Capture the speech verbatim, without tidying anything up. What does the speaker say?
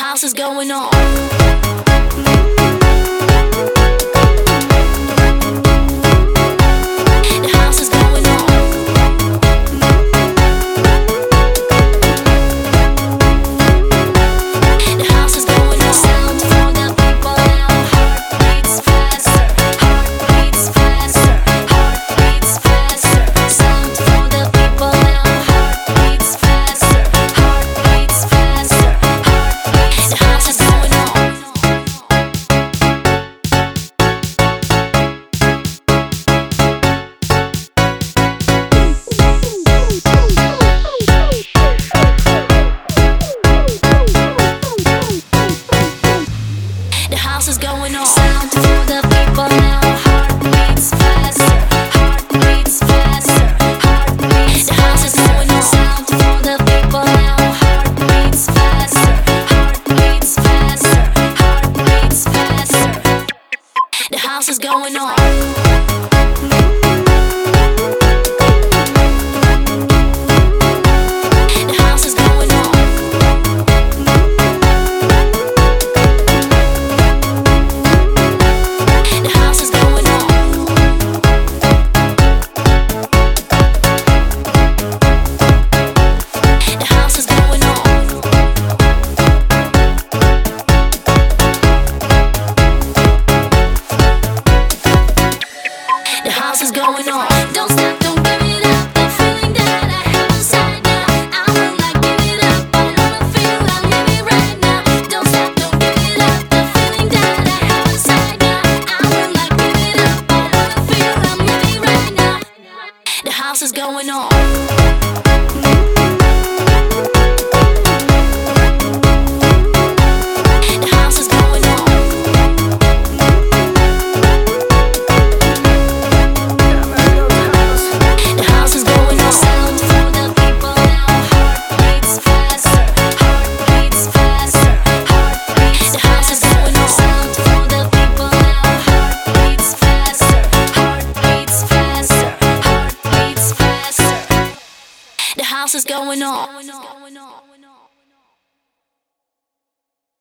house is going on. The house is going on. The house is going on. Sound for the people now. Heart beats faster. Heart beats faster. Heart beats faster. Sound for the people now. Heart beats faster. Heart beats faster. Heart beats. The house is going on. The house is going on. Sound for the people now. Heart beats faster. Heart beats faster. Heart beats. The house is going on. Sound for the people now. Heart beats faster. Heart beats faster. Heart beats faster. The house is going on. The house is going on. The house is going on. The house is going on. The house is going on. Don't stop, don't give it up. The feeling that I have inside now, I will not give it up. I know the feel, I'm living right now. Don't stop, don't give it up. The feeling that I have inside now, I will not give it up. I know the feel, I'm living right now. The house is going on. The house is going on. The house is going on. Sound for the people now. Heart beats faster. Heart beats faster. Heart beats. The house is going on. Sound for the people now. Heart beats faster. Heart beats faster. Heart beats faster. The house is going on.